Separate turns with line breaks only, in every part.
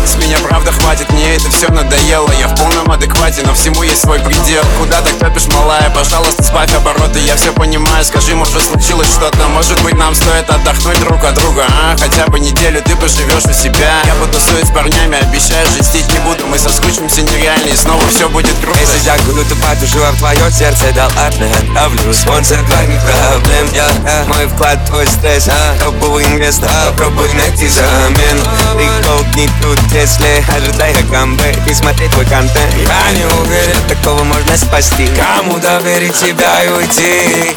С меня правда хватит, мне это все надоело. Я в полном адеквате, но всему есть свой предел. Куда так топишь, малая? Пожалуйста, сбавь обороты. Я все понимаю, скажи, может случилось что-то. Может быть нам стоит отдохнуть друг от друга, а? Хотя бы неделю ты поживешь у себя. Я потусуюсь с парнями, обещаю, жестить не буду. Мы соскучимся нереально и снова все будет круто.
Если я куда-то потушу, а в твое сердце, да ладно, отправлю спонсор твоих проблем. Мой вклад, твой стресс, топовые места, попробуй найти замену. Прикол не тут, если ожидай камбэк и смотреть твой контент. Я не уверен, такого можно спасти. Кому доверить себя и уйти?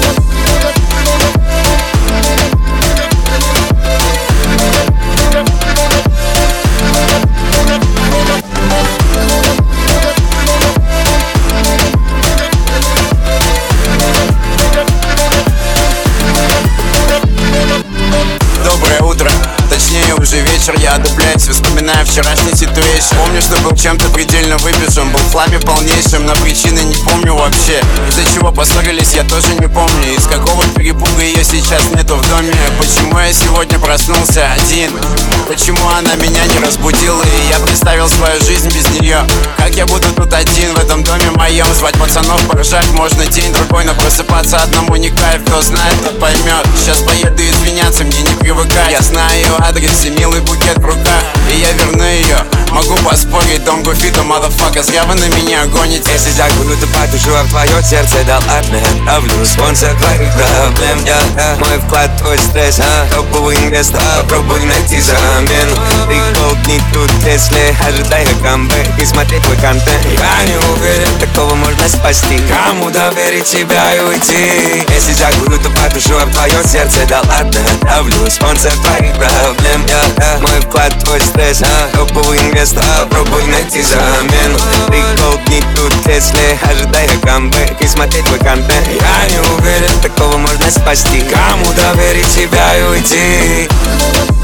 Доброе утро, точнее уже вечер. Я одупляюсь, вспоминаю вчерашний ситуэйшн. Помню, что был чем-то предельно выпишем. Был в фламе полнейшим, но причины не помню вообще. Из-за чего поссорились, я тоже не помню. Из какого перепуга ее сейчас нету в доме. Почему я сегодня проснулся один? Почему она меня не разбудила? И я представил свою жизнь без нее. Как я буду тут один в этом доме моем? Звать пацанов, поржать можно день-другой, но просыпаться одному не кайф. Кто знает, тот поймет. Сейчас поеду извиняться, мне не привыкать. Я знаю ее адрес и милый букет в руках, и я верну ее. Могу поспорить, don't go fit a motherfucker. Зря вы на меня гоните.
Если я куда-то потушу, а в твое сердце, да ладно, отправлю спонсор твоих проблем. Мой вклад, твой стресс, топовые места, попробуй найти замену. Прикол не тут, если ожидай камбэк и смотреть твой контент. Я не уверен, такого можно спасти. Кому доверить себя и уйти? Если я куда-то потушу, а в твое сердце, да ладно, отправлю спонсор твоих проблем. Мой вклад, твой стресс, топовые места, попробуй найти замену. Прикол не тут, если ожидай камбэк и смотреть твой контент. Я не уверен, такого можно спасти. Кому доверить себя и уйти?